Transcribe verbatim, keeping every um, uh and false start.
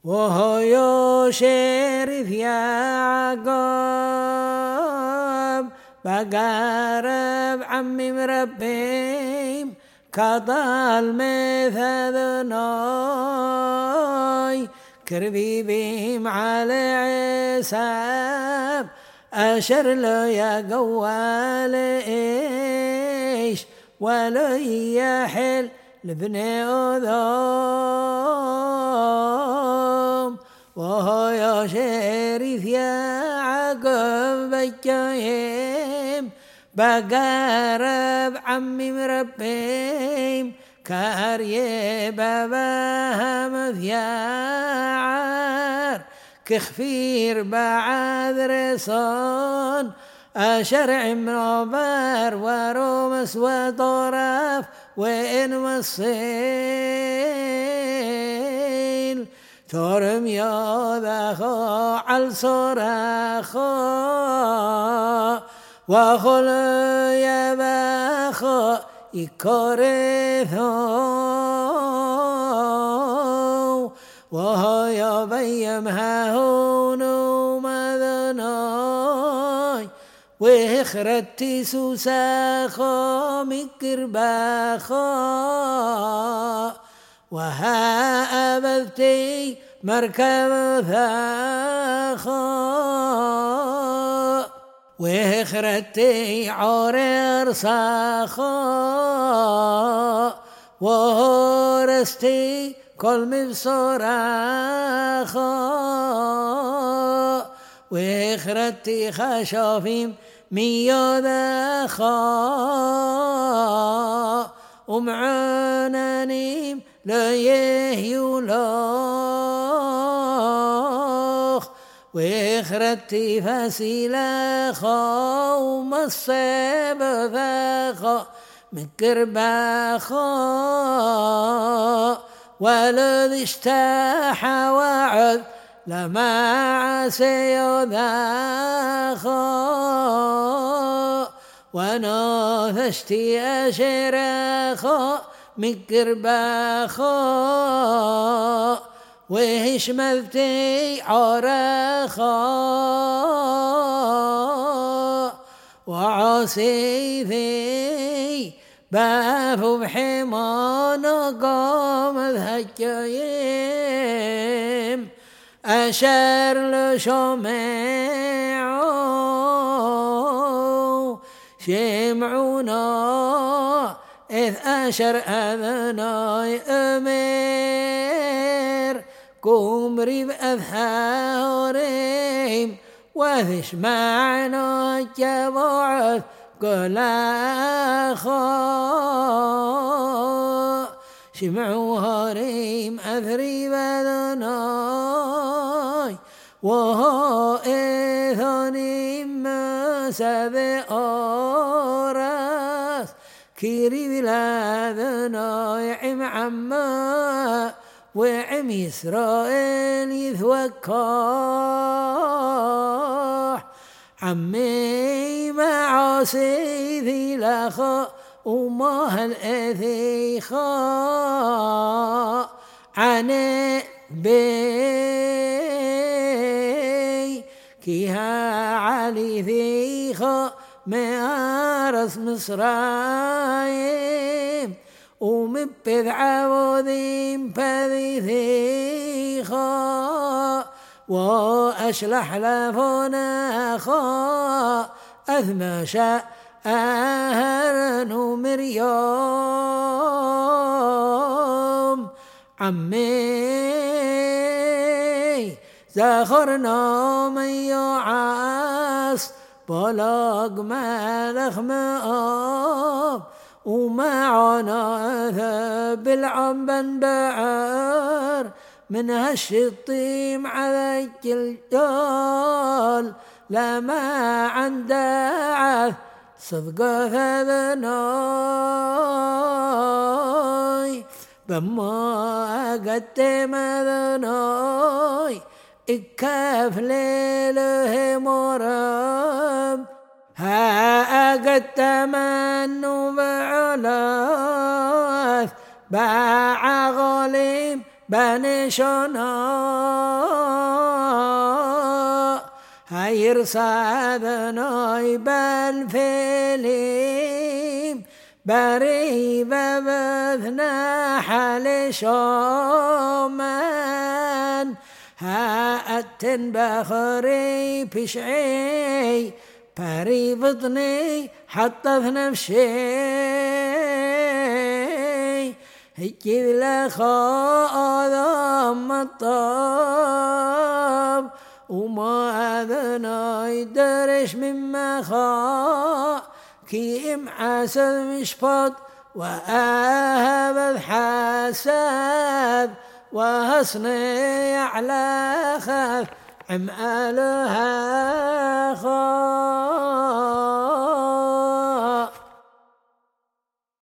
وهو يشرف يعقوب بقارب عمي مربيم كضال مثل ناي كربي بيم على عساب أشر له يا قوال إيش ولا يحل لبني أذام وهو يا شريف يا عقب بجايم بقارب عمي مربيم كاريه باباها مثيار كخفير بعد رصان أشرع منوبر ورومس وطرف وإن وصيل ترم يا ذاخو عالصراخو وخل يا باخو يكورثو وهو يبيم هاهونو مذناي وخرتي سوساخو مكرباخو وها أبذتي مركب ثاخو وخرتي عورر صاخو وهورستي كل مبصراخو وخرتي خشافيم ميوداخو ومعانانيم لا يهيولوخ وخرتي فسيلاخو ومصيب ذاخو مكرباخو ولذي اشتاح وعد لما عسي ذاخو ونوثشتي أشراخو مكرباخو وهشمذتي عراخو وعصيثي بافو بحمان قام ذهجيم أشار لشمعو شمعونا إذ أشر أذناي أمير كمري بأذهاريم وذش معنا جبعث قل أخا شمعوا هاريم أثري بذناي وهو إثني مسد أورس كيري بلادنا عم عما وعم إسرائيل يثوكاح عمي مع سيدي لخا وما هالأثيخا عن بي كيها علي ثيخا مارس مصرايم ومبذ عوذيم بذي ثيخا وأشلح لفنا خا أثمشا أهرن مريم عمي زخرنا من يعاس بلغ ملخ مآب ومعنا ذهب العمبن بعار من هالشطيم على الجلجال لما عنده عث صدق ذناي بما قدم ذناي اكاف ليله مرام ها قدم النبعلاث باع غليم بني شناي هيرصاد نويب الفيليم بريبة بثنا حال شومان هاتن بخري بشعي بري بطني حتى في نفسي هيجيب لخاذ الطاب وما أذنا يدرش مما خا كيم حسد مشفط وأهب الحساب وهصني على خاف عمالها خاف